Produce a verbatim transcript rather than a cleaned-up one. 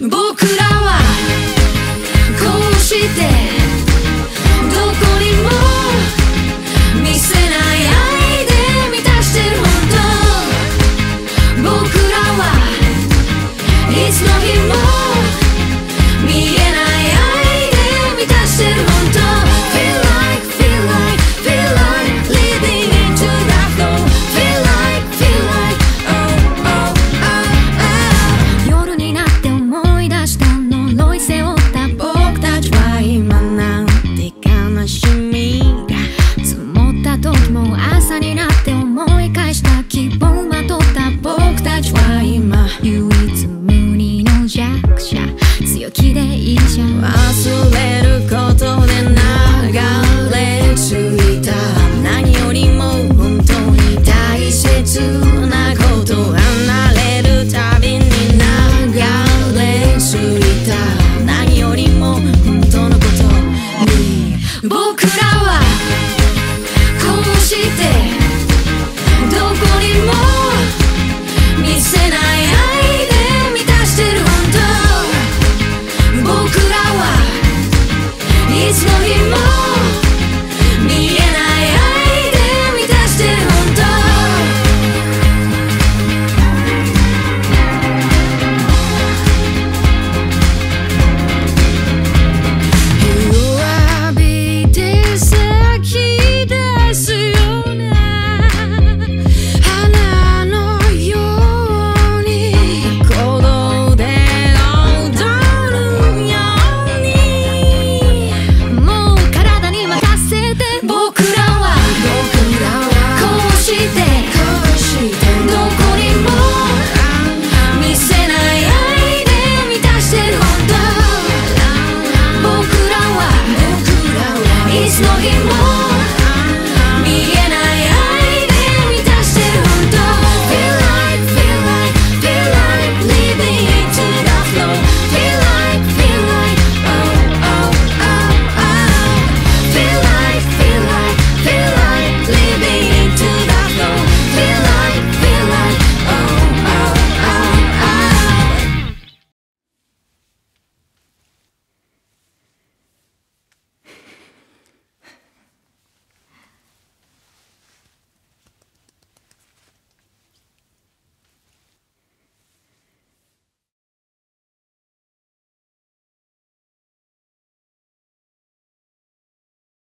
僕らはこうしてどこにも見せない愛で満たしてる本当。僕らはいつの日も見えない愛で満たしてる本当。 Feel like, feel like, feel like living into that flow. Feel like, feel like, oh, oh, oh, oh. 夜になって思い出した呪い背負った僕たちは今なんて悲しみが積もった時も朝になって思い返した希望をまとった僕たちは今唯一無二の弱者強気でいいじゃん。忘れることで流れ着いた何よりも本当に大切なこと離れるたびに流れ着いた何よりも本当のことに僕らはこうしてどこにも見せない愛で満たしてる本当。僕らはいつの日も見えない愛で満たしてる本当。弱火で咲き出すような花のように鼓動で踊るようにもう体に任せて僕らはこうしてどこにも見せない愛で満たしてる本当。僕らはいつの日